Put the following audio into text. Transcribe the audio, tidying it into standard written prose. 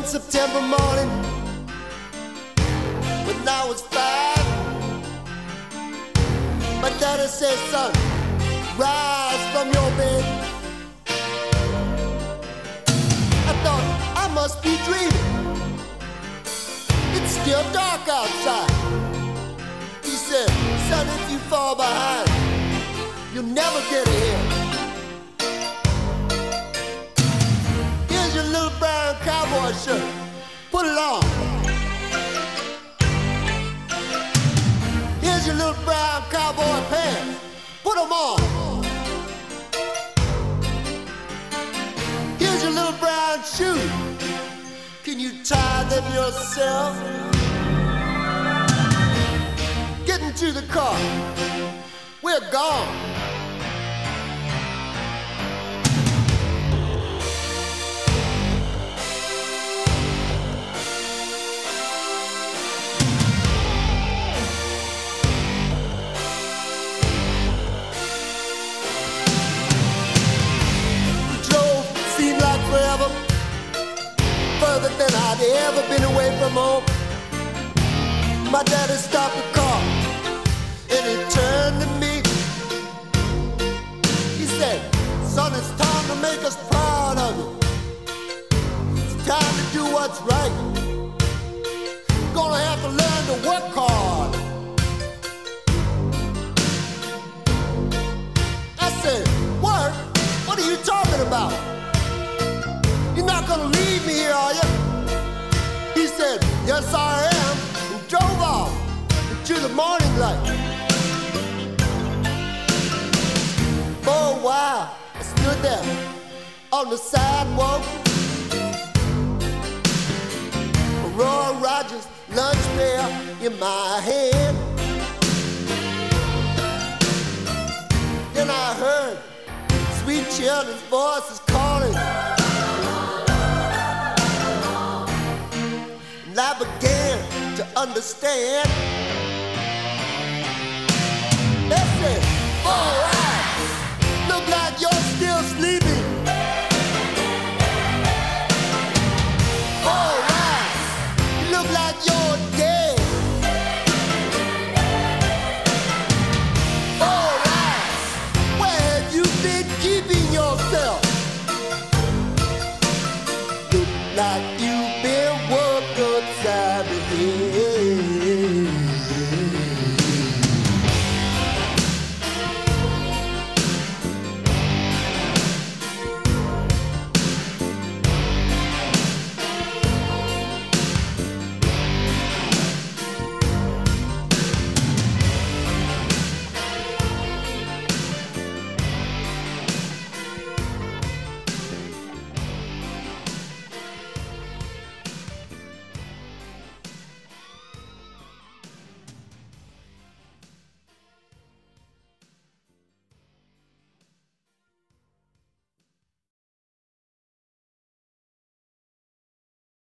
September morning, when I was 5, my daddy said, son, rise from your bed. I thought I must be dreaming. It's still dark outside. He said, son, if you fall behind, you'll never get ahead. Here's your little brown cowboy shirt. Put it on. Here's your little brown cowboy pants. Put them on. Here's your little brown shoes. Can you tie them yourself? Get into the car. We're gone. Forever, further than I'd ever been away from home. My daddy stopped the car and he turned to me. He said, son, it's time to make us proud of you. It's time to do what's right. Gonna have to learn to work hard. I said, work? What are you talking about? You're not gonna leave me here, are you? He said, yes I am, and drove off into the morning light. For a while, I stood there on the sidewalk. Roy Rogers' lunch pail in my hand. Then I heard sweet children's voices calling. And I began to understand